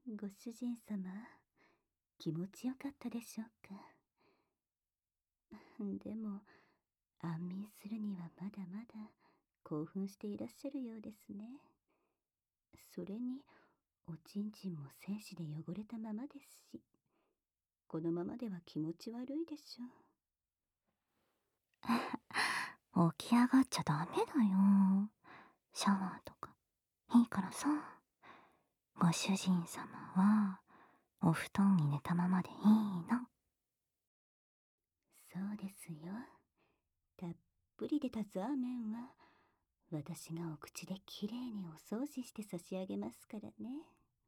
ご主人様、気持ちよかったでしょうか。でも、安眠するにはまだまだ興奮していらっしゃるようですね。それに、おちんちんも精子で汚れたままですし、このままでは気持ち悪いでしょう。起き上がっちゃダメだよ。シャワーとか。いいからさ。ご主人様は、お布団に寝たままでいいの。 そうですよ。たっぷり出たザーメンは、私がお口できれいにお掃除して差し上げますからね。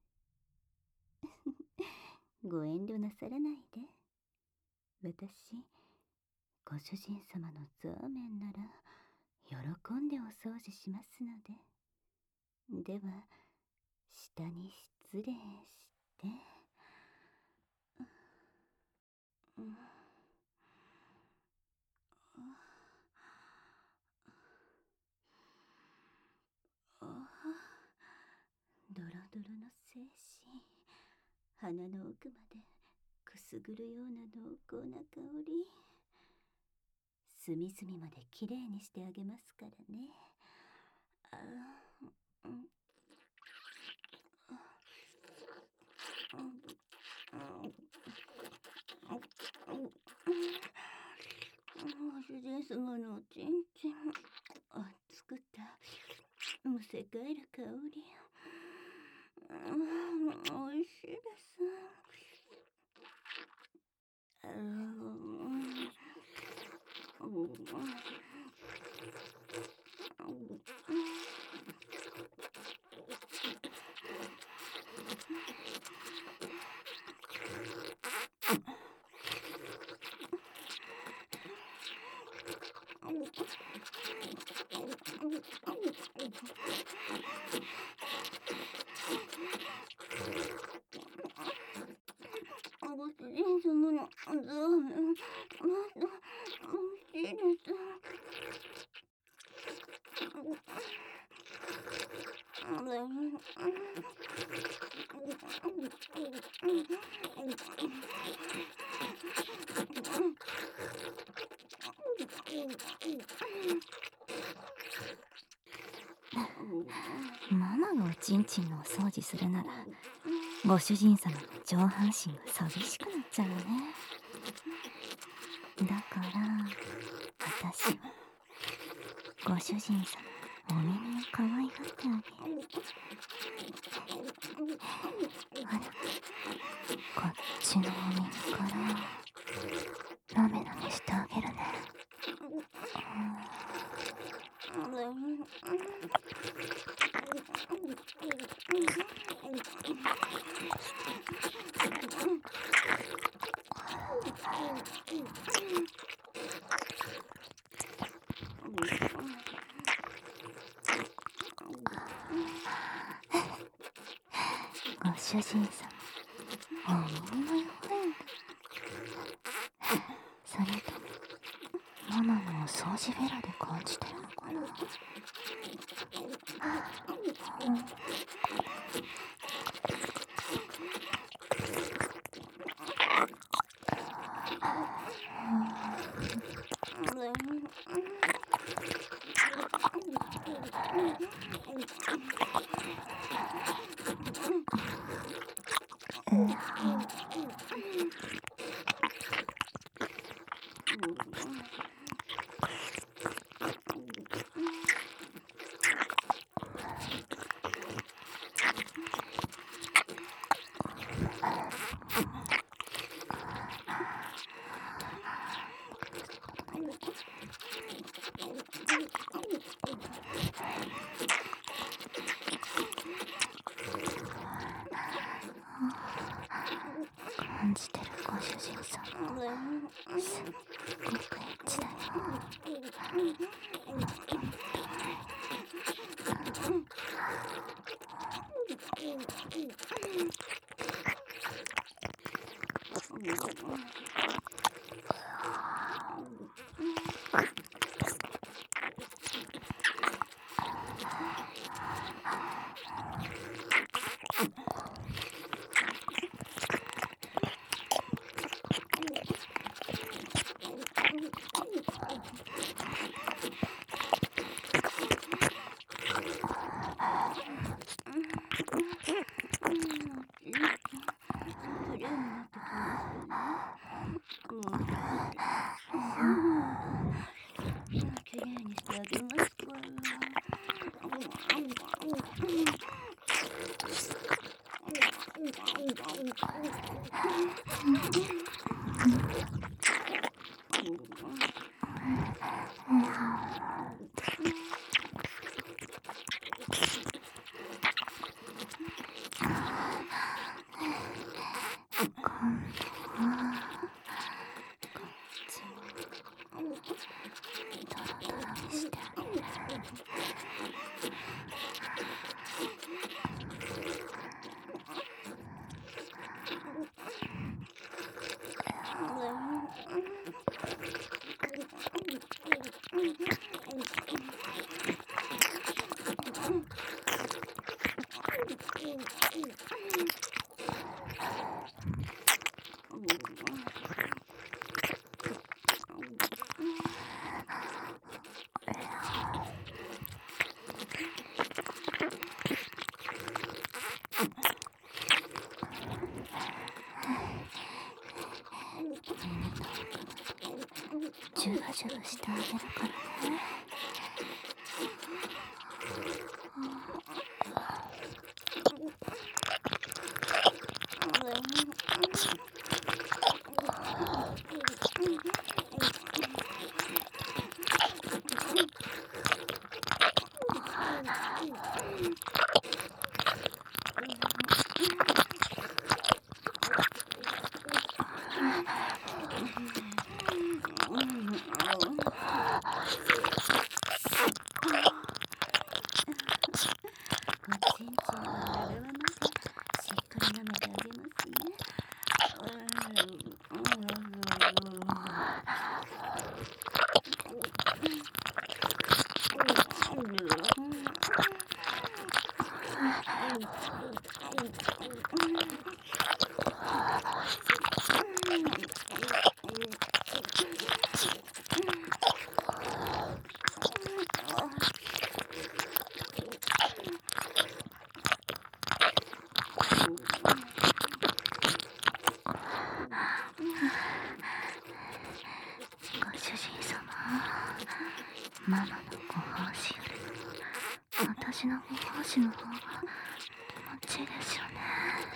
ご遠慮なさらないで。私、ご主人様のザーメンなら、喜んでお掃除しますので。では、下に失礼して。うん、あドロドロの精子、鼻の奥までくすぐるような濃厚な香り、隅々まできれいにしてあげますからね。あー、うん、ご主人様のおちんちん、作ったむせ返る香り、おいしいです。ご主人様のザーメン、まだ美味しいです。 ママがおちんちんのお掃除するなら、ご主人様の上半身が寂しくなっちゃうよね。だから私はご主人様のお耳を可愛がってあげる。ほら、こっちのお耳からなめなめしてあげるね。ご主人様、お耳が弱いんだ。それともママのお掃除ベラで感じてるのかな。 してあげるからね。 おちんちんを洗わないでしっかり舐めてあげますね。 ご主人様、ママのご奉仕より私のご奉仕の方が気持ちいいですよね。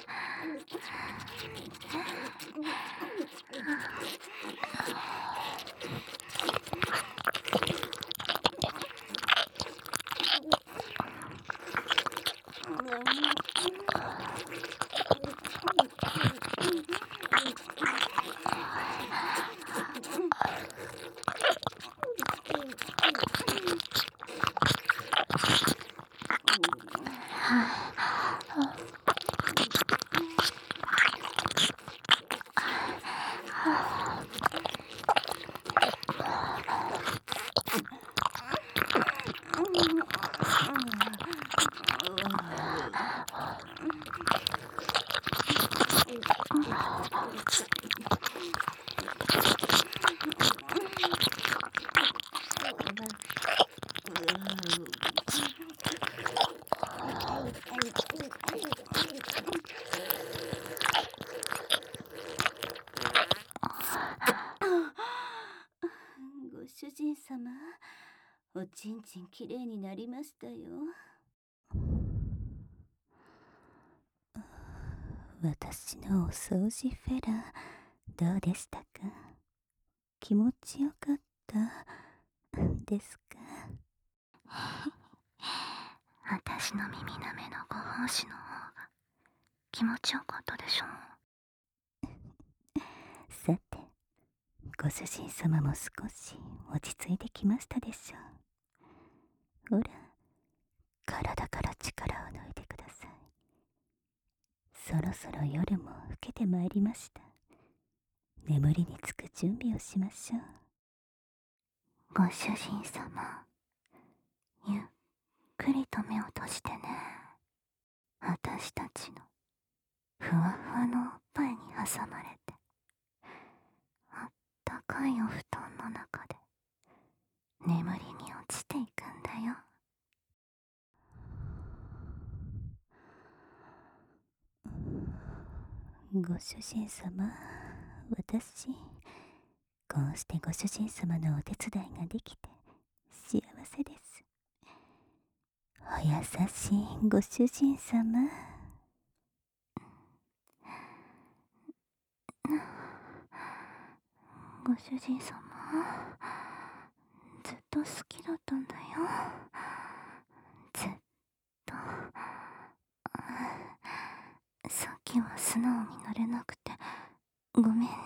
ご主人様、おちんちんきれいになりましたよ。私のお掃除フェラ、どうでしたか？気持ちよかったですか？ 私の耳舐めのご奉仕の方が気持ちよかったでしょう。 さて、ご主人様も少し落ち着いてきましたでしょう。ほら、体から力を抜いてください。そろそろ夜も更けてまいりました。眠りにつく準備をしましょう。 ご主人様、ゆっくりと目を閉じてね。私たちのふわふわのおっぱいに挟まれて、あったかいお布団の中で眠りに落ちていくんだよ。 ご主人様、私、こうしてご主人様のお手伝いができて幸せです。お優しいご主人様。 ご主人様、ずっと好きだったんだよ。ずっと。さっきは素直になれなくてごめんね。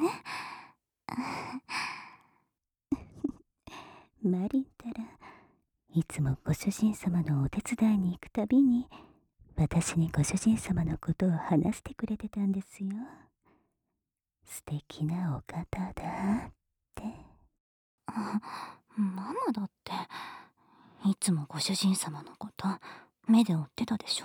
マリンたらいつもご主人様のお手伝いに行くたびに私にご主人様のことを話してくれてたんですよ。素敵なお方だって。 ママだっていつもご主人様のこと目で追ってたでしょ。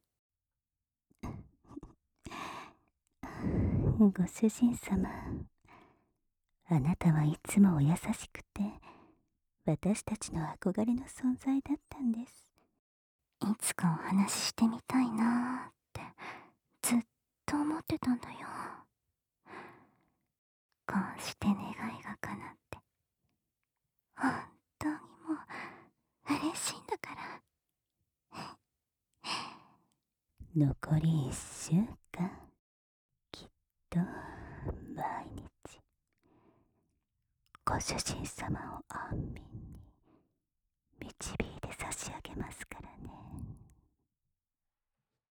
ご主人様、あなたはいつもお優しくて私たちの憧れの存在だったんです。 いつかお話ししてみたいなーってずっと思ってたんだよ。こうして願いが叶って本当にもう嬉しいんだから。 残り1週間、きっと毎日ご主人様を安眠に導いて差し上げますからね。